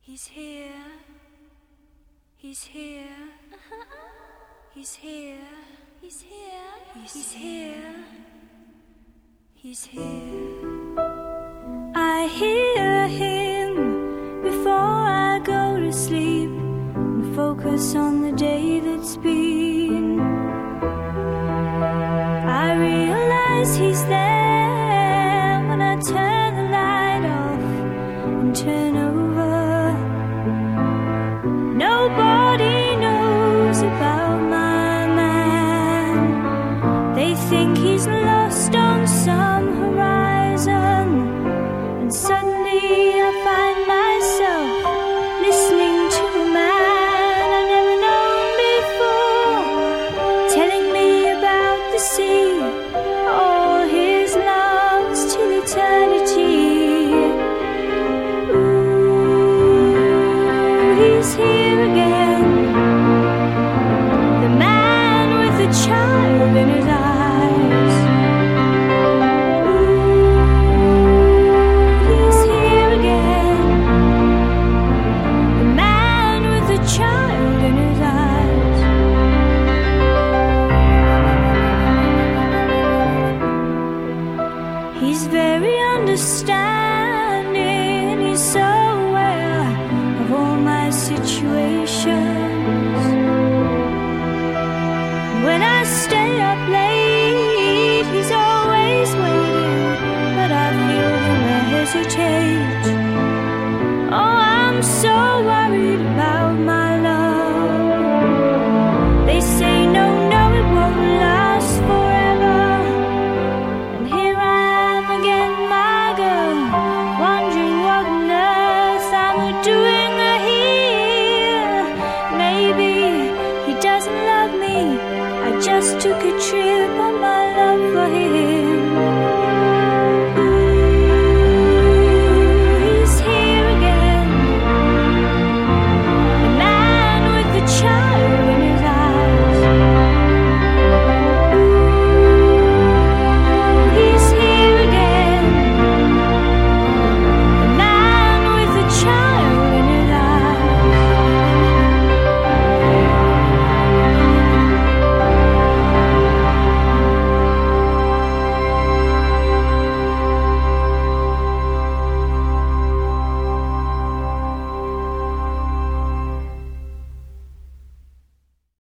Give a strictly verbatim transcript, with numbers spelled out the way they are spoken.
He's here. He's here. He's here. He's here. He's here. He's here. I hear him before I go to sleep and focus on the day that's been. I realize he's there when I turn the light off and turn over. Nobody knows about my man. They think he's lost on some horizon. And suddenly I find myself listening to a man I never known before, telling me about the sea, all his loves till eternity. Ooh, he's here again, the man with the child in his eyes. He's very understanding, he's so aware of all my situations. When I stay up late, he's always waiting, but I feel him hesitate. Oh, I'm so